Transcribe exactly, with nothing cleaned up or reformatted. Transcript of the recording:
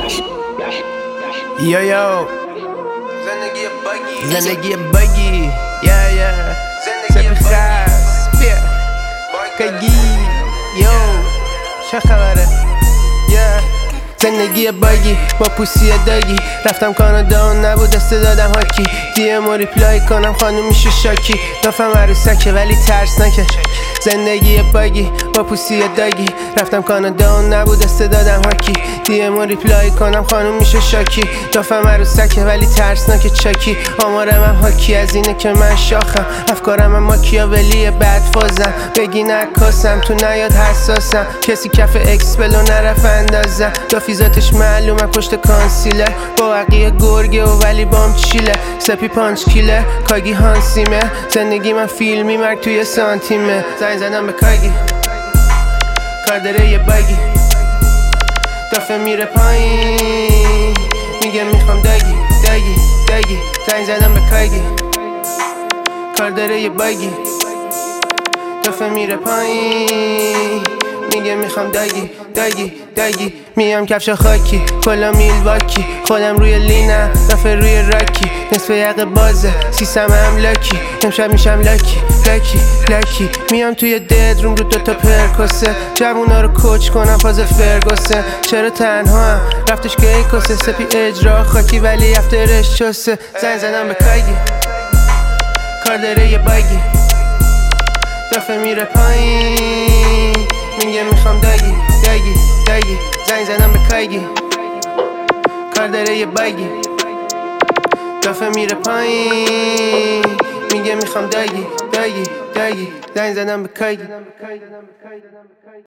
Yo yo زندگی بگی زندگی بگی یا یا زندگی سپی خاص بیا کگی یو چه خبره یا زندگی باگی با پوسی داگی رفتم کانادا و نبود استعدادم هاکی دیه ما ریپلای کنم خانوم میشه شاکی دافم عروسکه ولی ترسناکه زندگی باگی با پوسی داگی رفتم کانادا و نبود استعدادم هاکی دیه ما ریپلای کنم خانوم میشه شاکی دافم عروسکه ولی ترسناکه چاکی آمارم هم هاکی از اینه که من شاخم افکارم هم ماکیاولی بد فازم بگی نکاسم تو نیاد حساسم کسی کف اکس بلو نرف اندازم دافیزاتش معلومه پشت کانسیله با عقیه گرگه و ولی بام چیله سپی پانچ کیله کاگی هانسیمه زندگی من فیلمی مرگ توی سانتیمه زنگ زدم به کاگی کار داره یه باگی دافه میره پایین میگه میخوام داگی داگی داگی زنگ زدم به کاگی کار داره یه باگی دافه میره پایین میگه میخوام داگی داگی داگی میام کفش خاکی کلا میلواکی خودم روی لینم دافه روی راکی نصف یقه بازه سیستم هم لاکی امشب میشم لاکی لاکی لاکی میام توی دد روم رو دوتا پرکسه جوونا رو کوچ کنم فاز فرگوسه چرا تنها هم رفتش که ای کسه سپی اجرا خاکی ولی افترش چسه زنگ زدم به کاگی کار داره یه باگی دافه میره پایین میگه میخوام داگی داگی داگی زنگ زدم به کاگی کار داره یه باگی دافه میره پایین میگه میخوام داگی داگی داگی زنگ زدم به کاگی